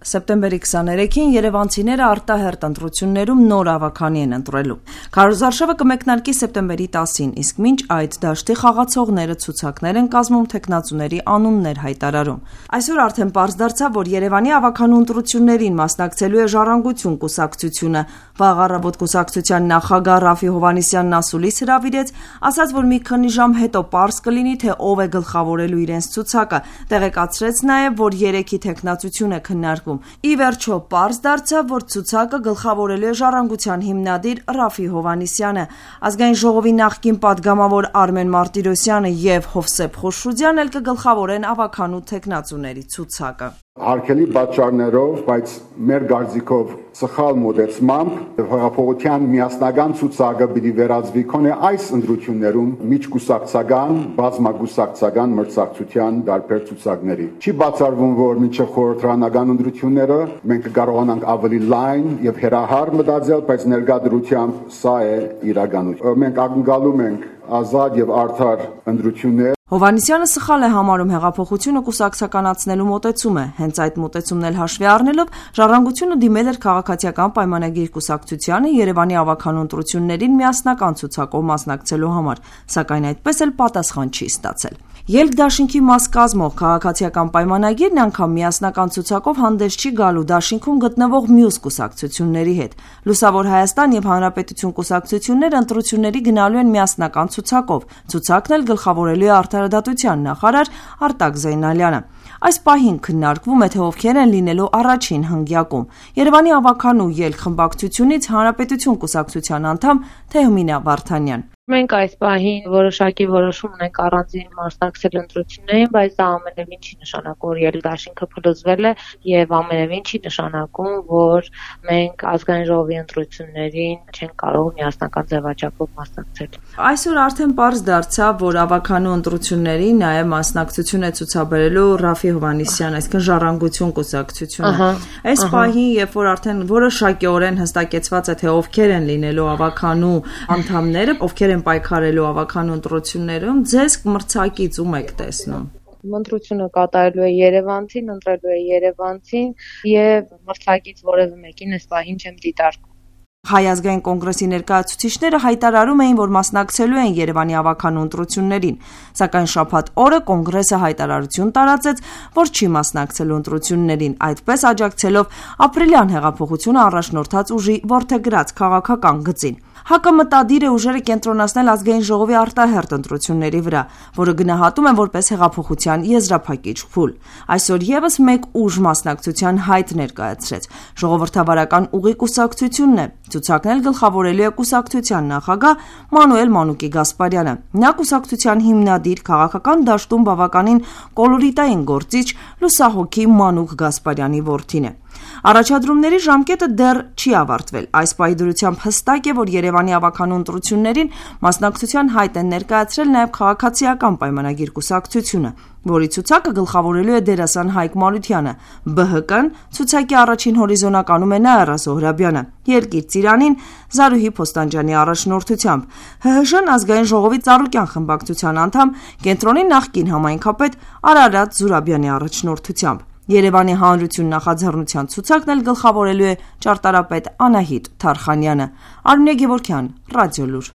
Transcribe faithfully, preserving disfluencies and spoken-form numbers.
Սեպտեմբերի քսաներեքին երևանցիները արտահերթ ընտրություններում նոր ավագանի են ընտրելու։ Քարոզարշավը կմեկնարկի սեպտեմբերի տասին, իսկ մինչ այդ դաշտի խաղացողները ցուցակներ են կազմում, թեկնածուների անուններ հայտարարում։ Այսօր արդեն պարզ դարձավ, որ Երևանի ավագանու ընտրություններին մասնակցելու է Ժառանգություն կուսակցությունը։ Վաղ առավոտ կուսակցության նախագահ Ռաֆի Հովհաննիսյանն ասուլիս հրավիրեց, ասաց, որ մի քանի ժամ հետո պարզ կլինի, թե ով է գլխավորելու իրենց ցուցակը։ Տեղեկացրեց նաև, որ երեքի թեկնածություն է քննարկվում։ Ի վերջո պարզ դարձավ, որ ցուցակը գլխավորելու է Ժառանգության հիմնադիր Ռաֆի Հովհաննիսյանը։ Ազգային ժողովի նախկին պատգամավոր Արմեն Մարտիրոսյանը եւ Հովսեփ Խոշրուդյանն էլ կգլխավորեն ավագանու թեկնածուների ցուցակը։ Հարկելի պատճառներով, բայց մեր գարձիկով սխալ մոտեցմամբ հեղափոխության միասնական ցուցակը պիտի վերածվի քոնե այս ընտրություններում միջկուսակցական, բազմագուսակցական մրցակցության դարբեր ցուցակների։ Չի բացառվում, որ մինչև խորհրդարանական ընտրությունները մենք կկարողանանք ավելի լայն եւ հերահար մտածել, բայց ներկա դրությամբ սա է իրականություն։ Մենք ակնկալում ենք ազատ եւ արդար ընտրություններ։ Հովհաննիսյանը սխալ է համարում հեղափոխությունը կուսակցականացնելու մոտեցումը։ Հենց այդ մոտեցումն էլ հաշվի առնելով, Ժառանգությունը դիմել էր քաղաքացիական պայմանագիր կուսակցությանը Երևանի ավագանու ընտրություններին միասնական ցուցակով մասնակցելու համար, սակայն այդպես էլ պատասխան չի ստացել։ Ելք դաշինքի մաս կազմող քաղաքացիական պայմանագիրն անգամ միասնական ցուցակով հանդես չի գալու դաշինքում գտնվող մյուս կուսակցությունների հետ։ Լուսավոր Հայաստան եւ Հանրապետություն կուսակցությունները ընտրությունների գնալու են միասնական ցուցակով։ Ցուցակն էլ գլխավորելու է Արդարադատության նախարար Արտակ Զեյնալյանը։ Այս պահին քննարկվում է, թե ովքեր են լինելու առաջին հնգյակում։ Երևանի ավագանու ելք խմբակցությունից Հանրապետություն կուսակցության անդամ Թեհմինա Վարդանյան։ Մենք այս պահին որոշակի որոշում ունենք առանձին մասնակցել ընտրություններին, բայց դա ամենևին չի նշանակում, որ ելքդաշինքը փլուզվել է եւ ամենևին չի նշանակում, որ մենք ազգային ժողովի ընտրություններին չենք կարող միասնական ձևաչափով մասնակցել։ Այսօր արդեն պարզ դարձավ, որ ավագանու ընտրություններին նաեւ մասնակցություն է ցուցաբերելու Ռաֆի Հովհաննիսյանը, այսինքն Ժառանգություն կուսակցությունը։ Այս պահին, երբ որ արդեն որոշակիորեն հստակեցված է, թե ովքեր են լինելու ավագանու անդամները, ովքեր են պայքարելու ավագանու ընտրություններում, ձեզ մրցակից ում եք տեսնում։ Ընտրությունը կատարելու է երևանցին, ընտրելու է երևանցին եւ մրցակից որևէ մեկին այս պահին չեմ դիտարկում։ Հայ ազգային կոնգրեսի ներկայացուցիչները հայտարարում էին, որ մասնակցելու են Երևանի ավագանու ընտրություններին, սակայն շաբաթ օրը կոնգրեսը հայտարարություն տարածեց, որ չի մասնակցելու ընտրություններին, այդպես աջակցելով ապրիլյան հեղափոխությունը առաջնորդած ուժի որդեգրած քաղաքական գծին։ ՀԱԿ-ը մտադիր է ուժերը կենտրոնացնել ազգային ժողովի արտահերթ ընտրությունների վրա, որը գնահատում են որպես հեղափոխության եզրափակիչ փուլ։ Այսօր եւս մեկ ուժ մասնակցության հայտ ներկայացրեց։ Ժողովրդավարական ուղի կուսակցությունն է։ Ցուցակն էլ գլխավորելու է կուսակցության նախագահ Մանուել Մանուկի Գասպարյանը։ Նա կուսակցության հիմնադիր, քաղաքական դաշտում բավականին կոլորիտային գործիչ լուսահոգի Մանուկ Գասպարյանի որդին է։ Առաջադրումների ժամկետը դեռ չի ավարտվել։ Այս պահի դրությամբ հստակ է, որ Երևանի ավագանու ընտրություններին մասնակցության հայտ են ներկայացրել նաև քաղաքացիական պայմանագիր կուսակցությունը, որի ցուցակը գլխավորելու է դերասան Հայկ Մարությանը։ Բ Հ Կն ցուցակի առաջին հորիզոնականում է Նաիրա Զոհրաբյանը, Երկիր Ծիրանին Զարուհի Փոստանջյանի առաջնորդությամբ, Հ Հ Ժ-ն ազգային ժողովի Ծառուկյան խմբակցության անդամ, Կենտրոնի նախկին համայնքապետ Արարատ Զուրաբյանի առաջնորդությամբ։ Երևանի Հանրություն նախաձեռնության ցուցակն էլ գլխավորելու է ճարտարապետ Անահիտ Թարխանյանը։ Արմինե Գևորգյան, Ռադիոլուր։